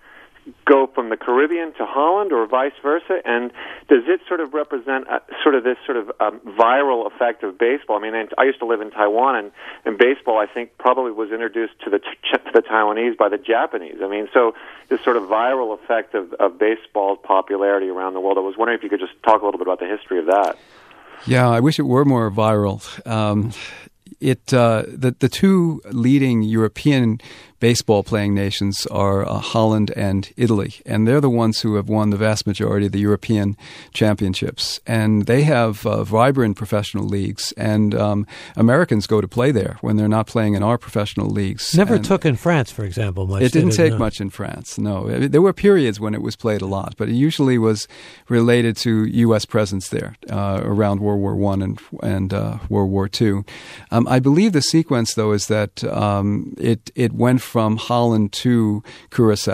go from the Caribbean to Holland, or vice versa? And does it sort of represent a, sort of this sort of um, viral effect of baseball? I mean, I used to live in Taiwan, and, and baseball, I think, probably was introduced to the to the Taiwanese by the Japanese. I mean, so this sort of viral effect of, of baseball's popularity around the world. I was wondering if you could just talk a little bit about the history of that. Yeah, I wish it were more viral. Um, it uh, the the two leading European baseball playing nations are uh, Holland and Italy, and they're the ones who have won the vast majority of the European championships. And they have uh, vibrant professional leagues, and um, Americans go to play there when they're not playing in our professional leagues. Never and took in France, for example, much. It didn't did it? take No. much in France, no. It, there were periods when it was played a lot, but it usually was related to U S presence there uh, around World War One and, and uh, World War Two. Um, I believe the sequence, though, is that um, it, it went from Holland to Curacao.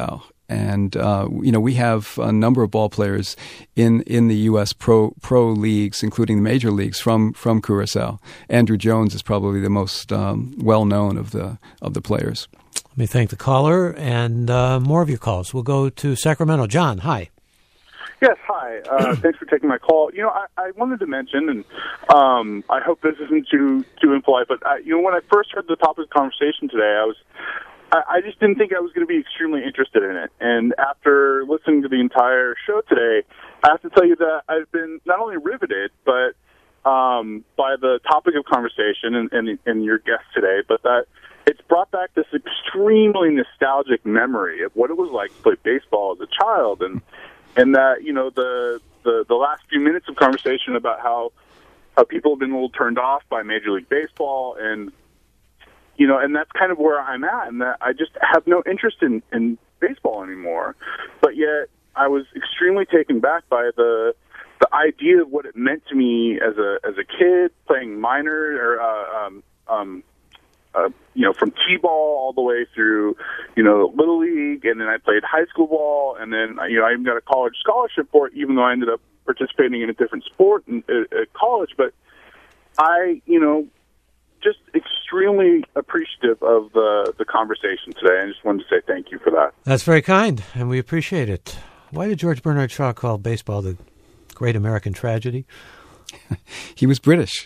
And, uh, you know, we have a number of ball players in, in the U S pro pro leagues, including the major leagues, from, from Curacao. Andrew Jones is probably the most um, well-known of the of the players. Let me thank the caller, and uh, more of your calls. We'll go to Sacramento. John, hi. Yes, hi. Uh, thanks for taking my call. You know, I, I wanted to mention, and um, I hope this isn't too too impolite, but I, you know, when I first heard the topic of conversation today, I was, I, I just didn't think I was going to be extremely interested in it. And after listening to the entire show today, I have to tell you that I've been not only riveted, but um, by the topic of conversation and, and, and your guest today, but that it's brought back this extremely nostalgic memory of what it was like to play baseball as a child, and and that, you know, the, the, the last few minutes of conversation about how, how people have been a little turned off by Major League Baseball, and, you know, and that's kind of where I'm at, and that I just have no interest in, in baseball anymore. But yet I was extremely taken back by the the idea of what it meant to me as a as a kid playing minor or uh, um, um, uh, you know, from T-ball all the way through, you know, Little League, and then I played high school ball, and then, you know, I even got a college scholarship for it, even though I ended up participating in a different sport in, at, at college. But I, you know, just extremely appreciative of the, the conversation today. I just wanted to say thank you for that. That's very kind, and we appreciate it. Why did George Bernard Shaw call baseball the great American tragedy? He was British.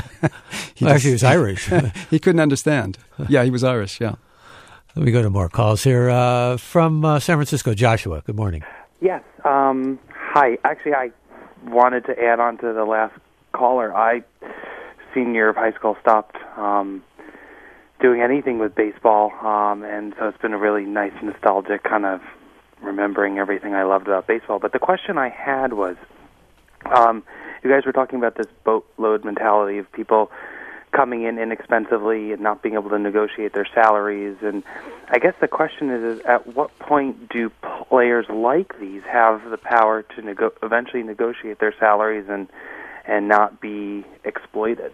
he well, actually, he was Irish. He couldn't understand. Yeah, he was Irish, yeah. Let me go to more calls here. Uh, from uh, San Francisco, Joshua, good morning. Yes. Um, hi. Actually, I wanted to add on to the last caller. I, senior year of high school, stopped um, doing anything with baseball, um, and so it's been a really nice, nostalgic kind of remembering everything I loved about baseball. But the question I had was, um, you guys were talking about this boatload mentality of people coming in inexpensively and not being able to negotiate their salaries. And I guess the question is, is at what point do players like these have the power to nego- eventually negotiate their salaries and and not be exploited?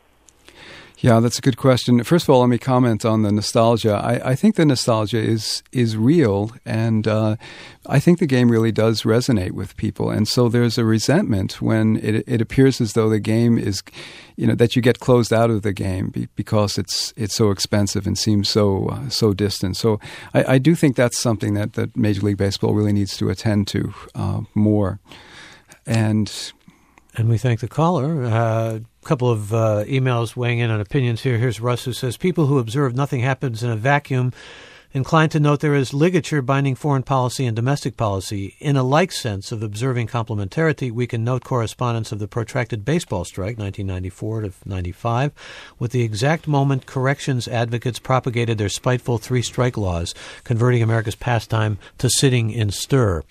Yeah, that's a good question. First of all, let me comment on the nostalgia. I, I think the nostalgia is is real, and uh, I think the game really does resonate with people. And so there's a resentment when it, it appears as though the game is, you know, that you get closed out of the game be, because it's it's so expensive and seems so uh, so distant. So I, I do think that's something that, that Major League Baseball really needs to attend to uh, more. And and we thank the caller. Uh, A couple of uh, emails weighing in on opinions here. Here's Russ, who says, people who observe nothing happens in a vacuum inclined to note there is ligature binding foreign policy and domestic policy. In a like sense of observing complementarity, we can note correspondence of the protracted baseball strike, nineteen ninety-four to ninety-five, with the exact moment corrections advocates propagated their spiteful three-strike laws, converting America's pastime to sitting in stir.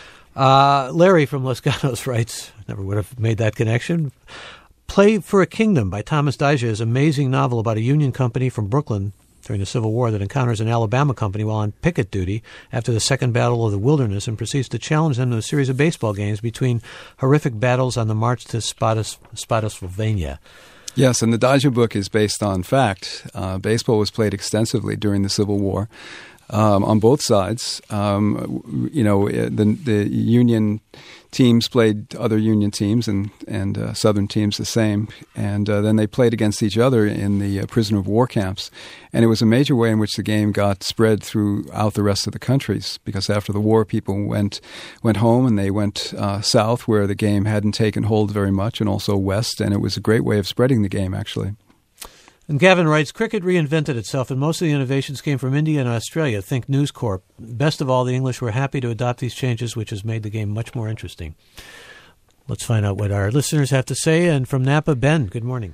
Uh, Larry from Los Gatos writes, never would have made that connection. Play for a Kingdom by Thomas Dyja, amazing novel about a Union company from Brooklyn during the Civil War that encounters an Alabama company while on picket duty after the Second Battle of the Wilderness and proceeds to challenge them to a series of baseball games between horrific battles on the march to Spotis- Spotsylvania. Yes, and the Dyja book is based on fact. Uh, baseball was played extensively during the Civil War. Um, on both sides, um, you know, the the Union teams played other Union teams, and and uh, Southern teams the same, and uh, then they played against each other in the uh, prisoner of war camps, and it was a major way in which the game got spread throughout the rest of the countries. Because after the war, people went went home and they went uh, south, where the game hadn't taken hold very much, and also west, and it was a great way of spreading the game, actually. And Gavin writes, cricket reinvented itself, and most of the innovations came from India and Australia. Think News Corp. Best of all, the English were happy to adopt these changes, which has made the game much more interesting. Let's find out what our listeners have to say. And from Napa, Ben, good morning.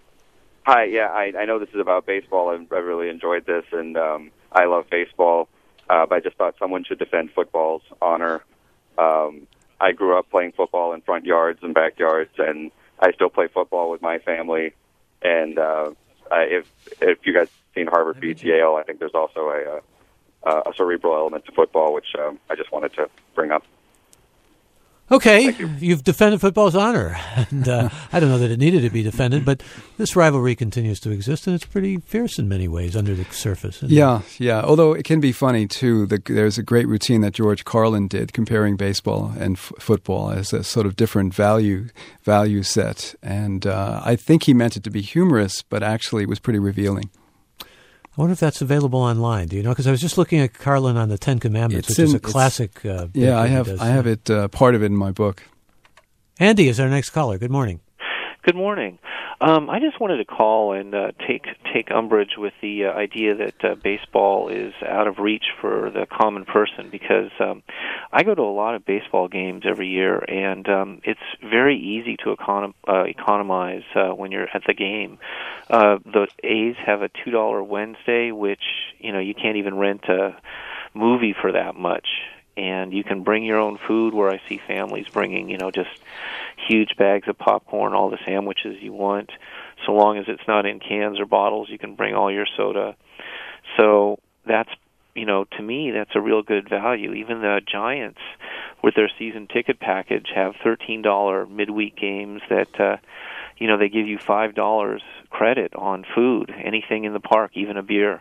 Hi, yeah, I, I know this is about baseball, and I really enjoyed this, and um, I love baseball, uh, but I just thought someone should defend football's honor. Um, I grew up playing football in front yards and backyards, and I still play football with my family, and uh, Uh, if if you guys seen Harvard beats Yale, I think there's also a, a, a cerebral element to football, which um, I just wanted to bring up. Okay, you. you've defended football's honor, and uh, I don't know that it needed to be defended, but this rivalry continues to exist, and it's pretty fierce in many ways under the surface. Yeah, it? yeah. Although it can be funny too. The, there's a great routine that George Carlin did comparing baseball and f- football as a sort of different value value set, and uh, I think he meant it to be humorous, but actually it was pretty revealing. I wonder if that's available online. Do you know? Because I was just looking at Carlin on the Ten Commandments, It's which in, is a classic. Uh, yeah, I have I have it uh, part of it in my book. Andy is our next caller. Good morning. Good morning. Um, I just wanted to call and uh, take take umbrage with the uh, idea that uh, baseball is out of reach for the common person, because um, I go to a lot of baseball games every year, and um, it's very easy to econom- uh, economize uh, when you're at the game. Uh, the A's have a two dollar Wednesday, which you know you can't even rent a movie for that much. And you can bring your own food, where I see families bringing, you know, just huge bags of popcorn, all the sandwiches you want. So long as it's not in cans or bottles, you can bring all your soda. So that's, you know, to me, that's a real good value. Even the Giants, with their season ticket package, have thirteen dollar midweek games that, uh, you know, they give you five dollars credit on food, anything in the park, even a beer.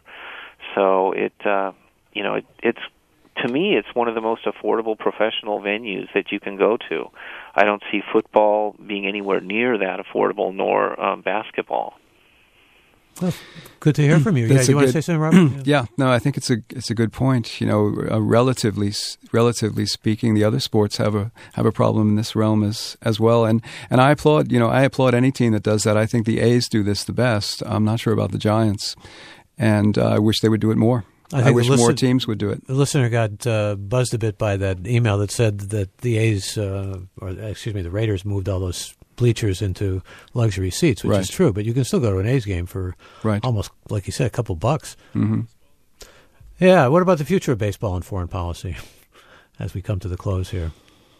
So it, uh, you know, it, it's, to me, it's one of the most affordable professional venues that you can go to. I don't see football being anywhere near that affordable, nor um, basketball. Well, good to hear from you. Yeah, do you want to say something, Robert? Yeah. yeah, no, I think it's a it's a good point. You know, uh, relatively relatively speaking, the other sports have a have a problem in this realm as as well. And and I applaud you know I applaud any team that does that. I think the A's do this the best. I'm not sure about the Giants, and uh, I wish they would do it more. I, I wish listen, more teams would do it. The listener got uh, buzzed a bit by that email that said that the A's, uh, or excuse me, the Raiders moved all those bleachers into luxury seats, which right. is true. But you can still go to an A's game for right. almost, like you said, a couple bucks. Mm-hmm. Yeah. What about the future of baseball and foreign policy as we come to the close here?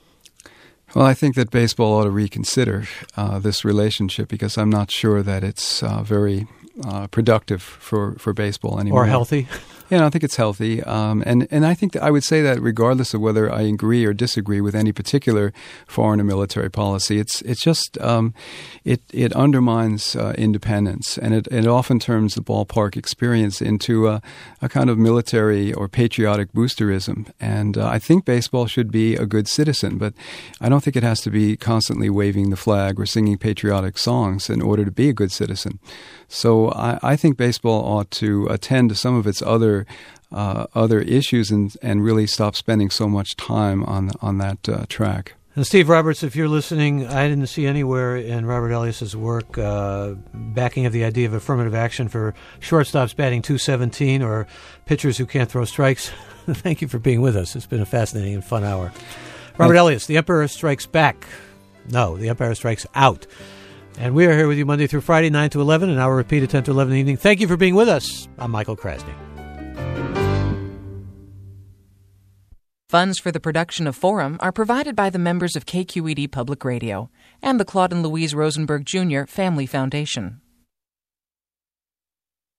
Well, I think that baseball ought to reconsider uh, this relationship, because I'm not sure that it's uh, very uh, productive for, for baseball anymore. Or healthy. Yeah, I think it's healthy. Um, and, and I think that I would say that regardless of whether I agree or disagree with any particular foreign or military policy, it's it's just um, it it undermines uh, independence, and it, it often turns the ballpark experience into a, a kind of military or patriotic boosterism. And uh, I think baseball should be a good citizen, but I don't think it has to be constantly waving the flag or singing patriotic songs in order to be a good citizen. So I, I think baseball ought to attend to some of its other uh, other issues and, and really stop spending so much time on on that uh, track. And Steve Roberts, if you're listening, I didn't see anywhere in Robert Elias's work uh, backing of the idea of affirmative action for shortstops batting two seventeen or pitchers who can't throw strikes. Thank you for being with us. It's been a fascinating and fun hour. Robert Elias, The Emperor Strikes Back. No, The Empire Strikes Out. And we are here with you Monday through Friday, nine to eleven, and our repeat at ten to eleven in the evening. Thank you for being with us. I'm Michael Krasny. Funds for the production of Forum are provided by the members of K Q E D Public Radio and the Claude and Louise Rosenberg Junior Family Foundation.